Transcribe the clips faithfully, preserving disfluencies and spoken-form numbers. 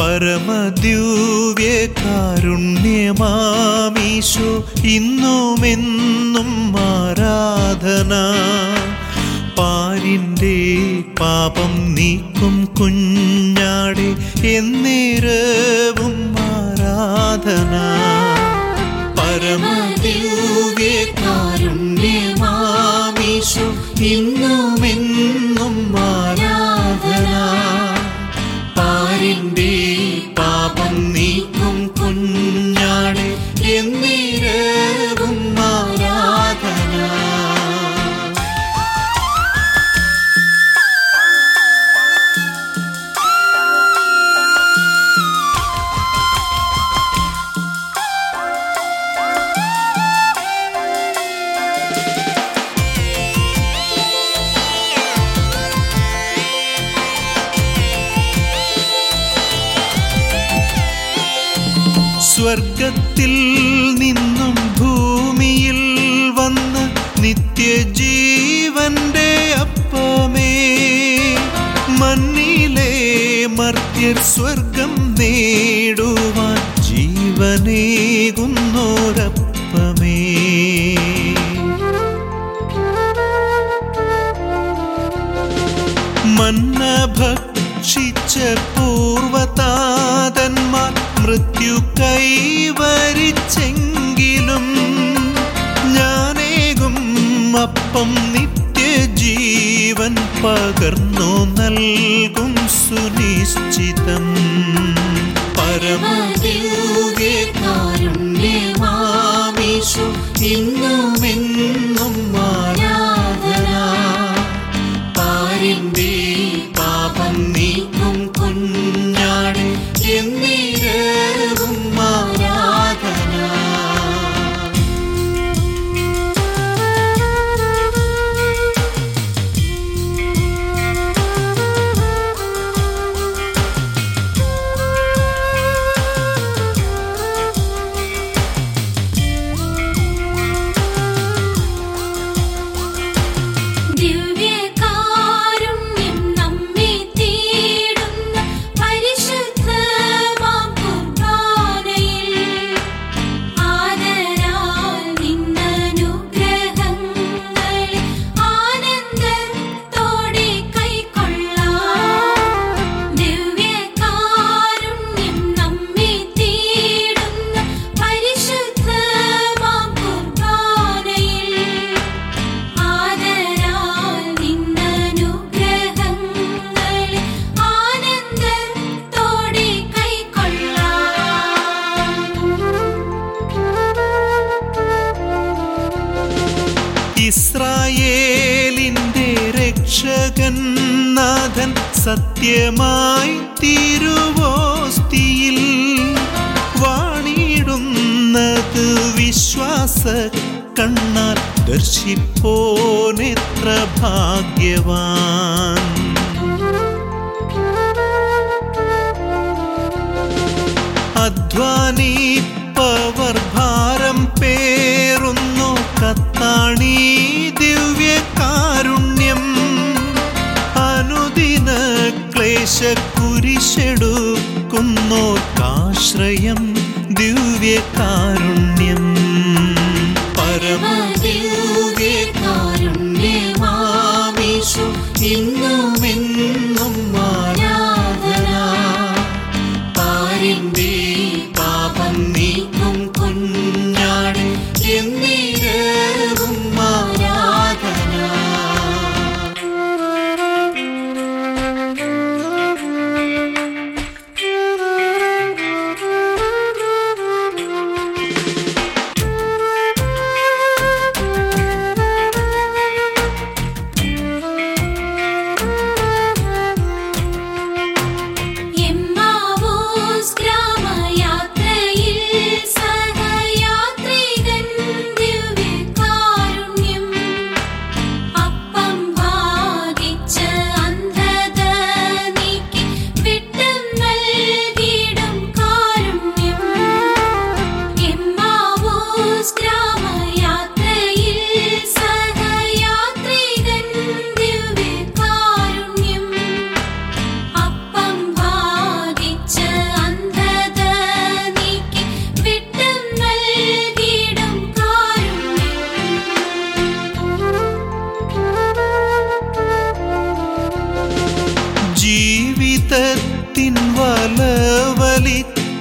പരമദിവ്യകാരുണ്യമാമീശോ ഇന്നുമെന്നും ആരാധന. പാരിൻ്റെ പാപം നീക്കും കുഞ്ഞാടെ എന്നേരവും ആരാധന. പരമദിവ്യകാരുണ്യമാമീശോ ഇന്നുമെന്നും ആരാധന. പാരിൻ്റെ പാപം നീക്കും കുഞ്ഞാടെ എന്നേരവും ആരാധന. സ്വർഗത്തിൽ നിന്നും ഭൂമിയിൽ വന്ന നിത്യജീവന്റെ അപ്പമേ, മണ്ണിലെ മർത്യർ സ്വർഗം നേടുവാൻ ജീവനേകുന്നോരപ്പമേ. മന്ന ഭക്ഷിച്ച പൂർവതാതന്മാർ മൃത്യു കൈവരിച്ചെങ്കിലും ഞാനേകും അപ്പം നിത്യജീവൻ പകർന്നു നൽകും സുനിശ്ചിതം. പരമദിവ്യകാരുണ്യമാമീശോ ഇന്നുമെന്നും ആരാധന. പാരിൻ്റെ പാപം നീക്കും കുഞ്ഞാടെ എന്നേരവും ആരാധന. ഇസ്രായേലിന്റെ രക്ഷകൻ നാഥൻ സത്യമായി തിരുവോസ്തിയിൽ വാണിടുന്നത് വിശ്വാസ കണ്ണാൽ ദർശിപ്പോനെത്ര ഭാഗ്യവാൻ. അധ്വാനിപ്പവർ ഭാരം പേറുന്നു കത്താണി ദിവ്യകാരുണ്യം. അനുദിന ക്ലേശക്കുരിശെടുക്കുന്നോർക്കാശ്രയം ദിവ്യകാരുണ്യം. പരമദിവ്യകാരുണ്യമാമീശോ ഇന്നുമെന്നും ആരാധന. പാരിൻ്റെ പാപം നീക്കും കുഞ്ഞാടെ എന്നേരവും ആരാധന.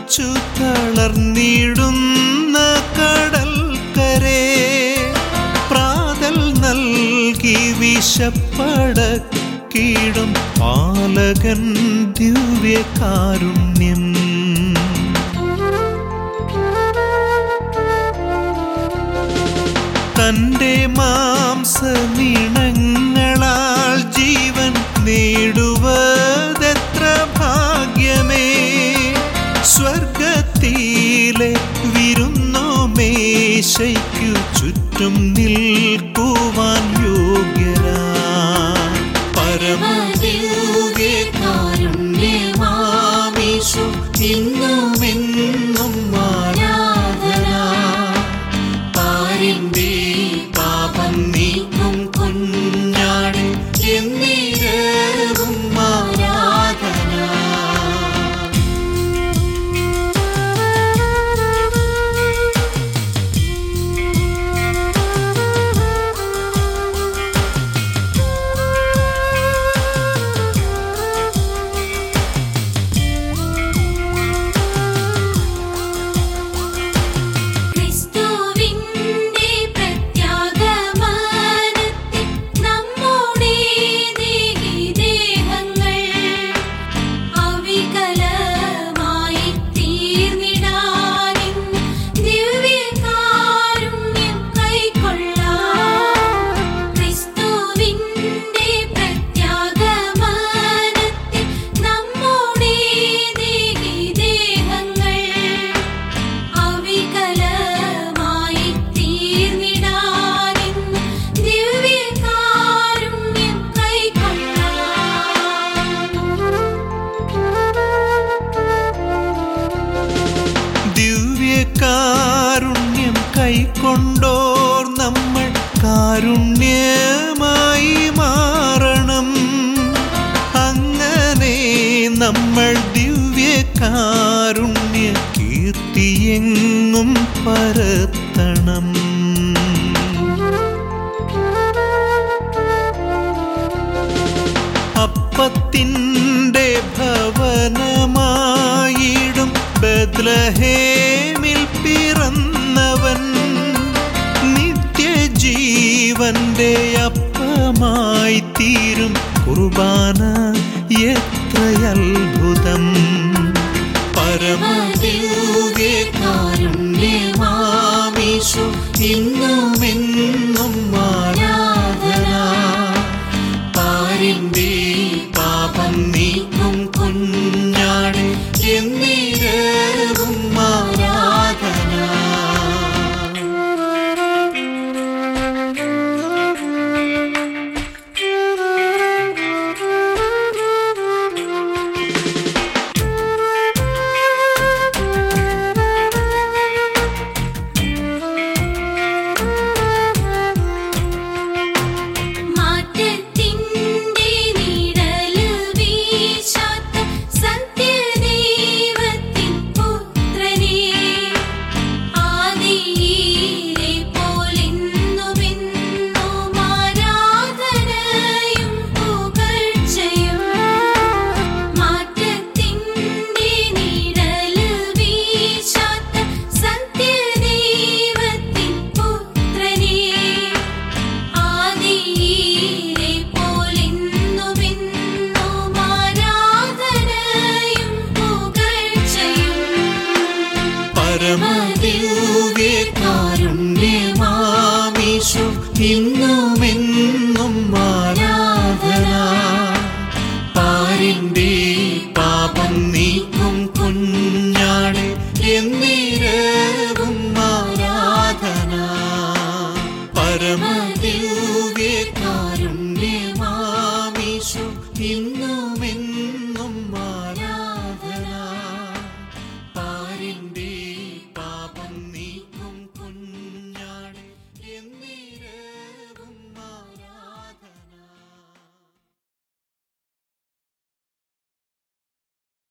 ദാഹിച്ചു തളർന്നിടുന്ന കടൽക്കരെ പ്രാതൽ നൽകി വിശപ്പടക്കിടും പാലകൻ ദിവ്യകാരുണ്യം. തന്റെ മാംസനിണങ്ങളാൽ ജീവൻ നേടുവതെത്ര ഭാഗ്യമേ. സ്വർഗത്തിലെ വിരുന്നോ മേശയ്ക്കു ചുറ്റും നിൽക്കുവാൻ യോഗ്യരാ. പരമദിവ്യകാരുണ്യമാമീശോ ഇന്നുമെന്നും ആരാധന. പാരിന്റെ പാപം നീക്കും കുഞ്ഞാട് എന്നേരവും ആരാധന. കാരുണ്യം കൈക്കൊണ്ടോർ നമ്മൾ കാരുണ്യമായി മാറണം. അങ്ങനെ നമ്മൾ ദിവ്യകാരുണ്യ കീർത്തിയെങ്ങും പരത്തണം. അപ്പത്തിൻ്റെ ഭവനമായിടും ബത്ലഹേമിൽ പിറന്നവൻ നിത്യജീവന്റെ അപ്പമായി തീരും കുർബാന എത്രയത്ഭുതം. പരമദിവ്യകാരുണ്യമാമീശോ ഇന്നുമെന്നും ആരാധന. പാരിന്റെ പാപം നീക്കും കുഞ്ഞാട് എന്നേരവും ആരാധന. പരമദിവ്യകാരുണ്യമാമീശോ ഇന്നുമെന്നും ആരാധന. പാരിന്റെ പാപം നീക്കും കുഞ്ഞാട് എന്നേരവും ആരാധന. പരമദിവ്യകാരുണ്യമാമീശോ